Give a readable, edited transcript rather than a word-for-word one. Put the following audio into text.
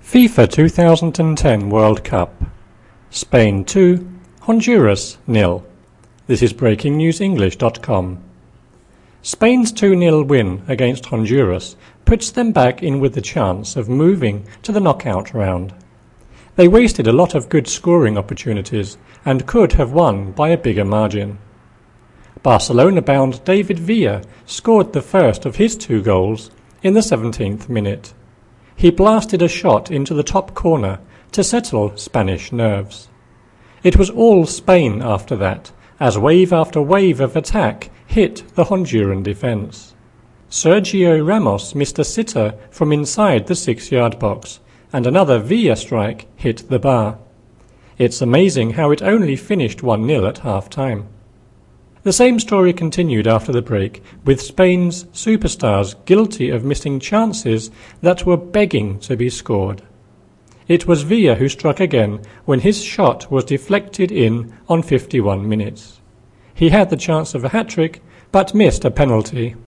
FIFA 2010 World Cup. Spain 2, Honduras 0. This is BreakingNewsEnglish.com. Spain's 2-0 win against Honduras puts them back in with the chance of moving to the knockout round. They wasted a lot of good scoring opportunities and could have won by a bigger margin. Barcelona-bound David Villa scored the first of his 2 goals in the 17th minute. He blasted a shot into the top corner to settle Spanish nerves. It was all Spain after that, as wave after wave of attack hit the Honduran defence. Sergio Ramos missed a sitter from inside the 6-yard box, and another Villa strike hit the bar. It's amazing how it only finished 1-0 at half-time. The same story continued after the break, with Spain's superstars guilty of missing chances that were begging to be scored. It was Villa who struck again when his shot was deflected in on 51 minutes. He had the chance of a hat-trick, but missed a penalty.